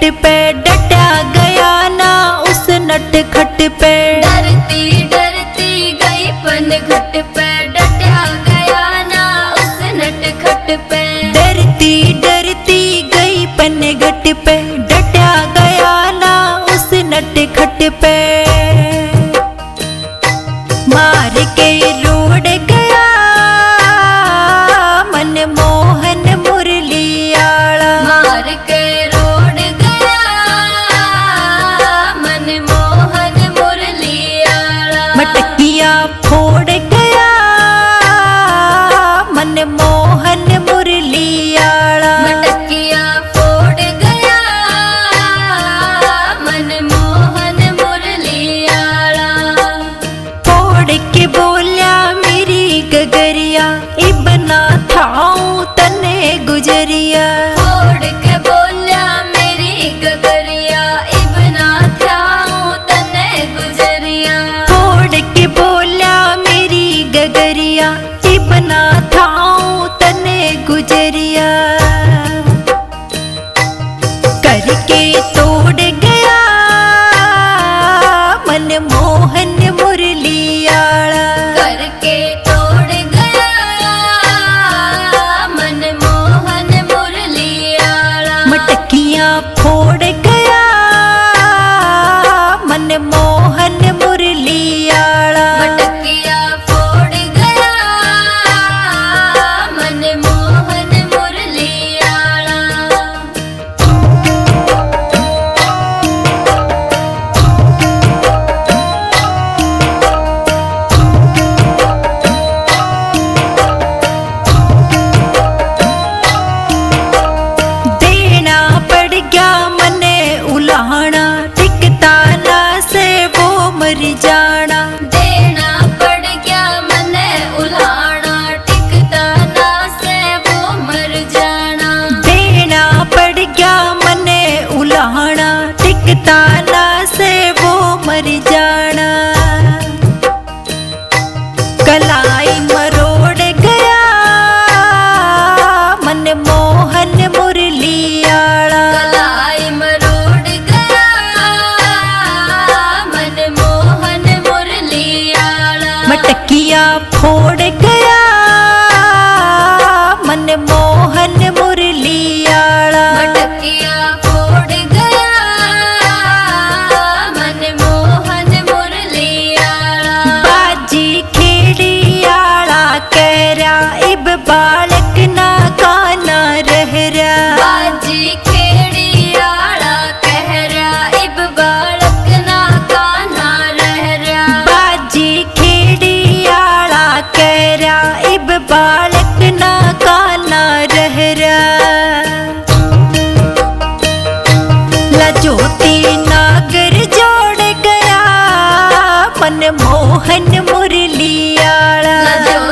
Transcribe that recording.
पे डटा गया ना उस नट खट पे। डरती डरती गई पन घट पे डटा गया ना उस नट खट पे। डरती डरती गई पन घट पे डटा गया ना उस नट खट पे। मार के रोड़ गया मनमोहन मुरलियाला। मार के रोड़ गया मनमोहन मुरलियाला। मटकिया फोड़ गया मनमोहन मुरलियाला। मटकिया फोड़ गया मनमोहन मुरलियाला। फोड़ के बोलिया मेरी गगरिया इबना थाऊं तने गुजरिया। फोड़ के बोलिया मेरी गगरिया इबना थाऊं तने गुजरिया। फोड़ के बोलिया मेरी गगरिया इबना थाऊं तने गुजरिया। करके तोड़ गया मनमोहन मुरलियाला। करके तोड़ गया मनमोहन मुरलियाला। मटकियां फोड़ गया मनमोहन मुरलियाला। मटकिया फोड़ गया मनमोहन मुरलियाला। देना पड़ गया मने उलाहना टिकता ना से वो मर जाना। देना पड़ गया मने उलाहना टिकता ना से वो मर जाना। देना पड़ गया मने उलाहना टिकता ना से वो मर जाना। कलाई मरोड़ गया मनमोहन मुरलियाला। कलाई मरोड़ गया मनमोहन मुरलियाला। मटकिया फोड़ गया मनमोहन मुरलियाला। मटकिया फोड़ गया मनमोहन मुरलियाला। बाजी खेड़ियाला कह रहा इब बालक ना काना रह रहा। बाजी खेड़ियाला कह रहा इब बालक ना कान्हा रह रहा। बाजी खेड़ियाला कह रहा इब बालक ना काना रह रहा। लजोती नागर जोड़ गया मनमोहन मुरलियाला।